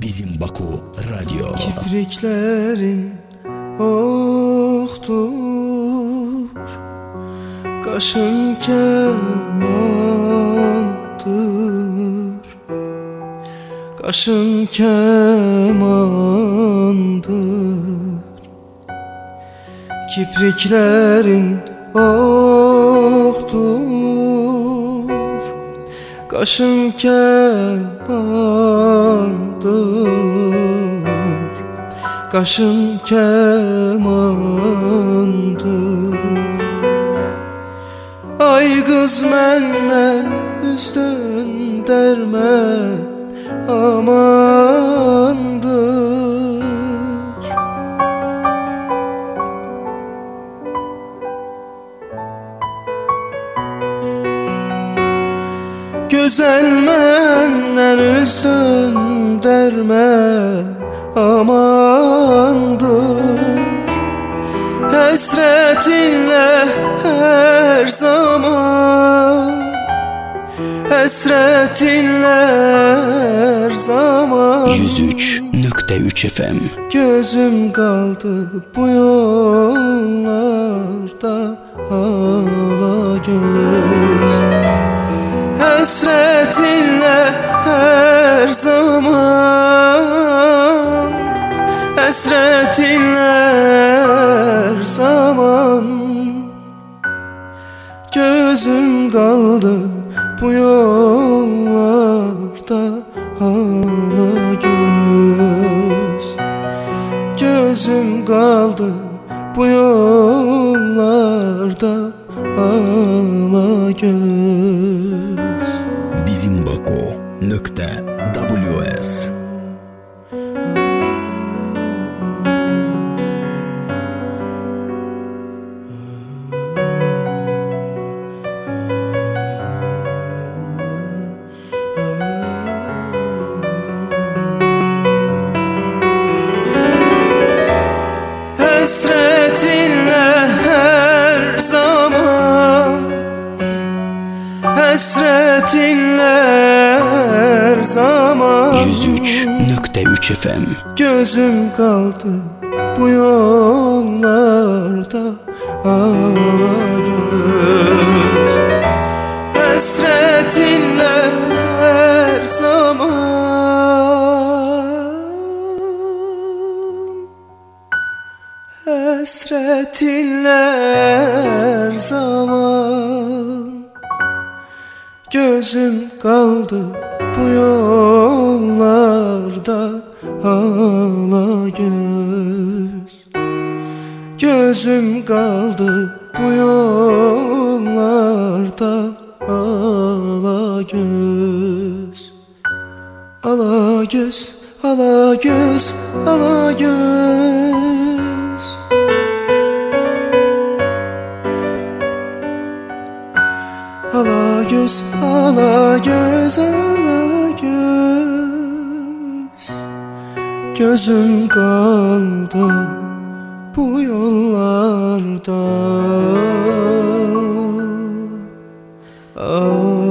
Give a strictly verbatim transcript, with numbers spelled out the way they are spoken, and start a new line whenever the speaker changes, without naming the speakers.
Bizim Baku Radyo.
Kipriklerin oktur, kaşın kemandır, kaşın kemandır. Kipriklerin oktur, kaşın kemandır, kaşın kemandır. Ay kız menden üstün derme amandır. Güzel menden üstün derme amandır. Hasretinle her zaman, hasretinle her zaman.
yüz üç nokta üç F M.
Gözüm kaldı bu yollarda hala göz. Hasretinle her zaman, hasretinle her zaman. Gözüm kaldı bu yollarda hala göz. Gözüm kaldı bu yollarda hala göz.
Bizim Baku nokta W S.
Hasretinle her zaman, hasretinle her zaman.
yüz üç nokta üç F M.
Gözüm kaldı bu yollarda hala göz. Hasretinle her zaman, hasretinle her zaman. Gözüm kaldı bu yollarda hala göz. Gözüm kaldı bu yollarda hala göz. Ala göz, ala göz, ala göz. Ala göz, ala göz, ala göz. Gözüm kaldı bu yollarda. Ah.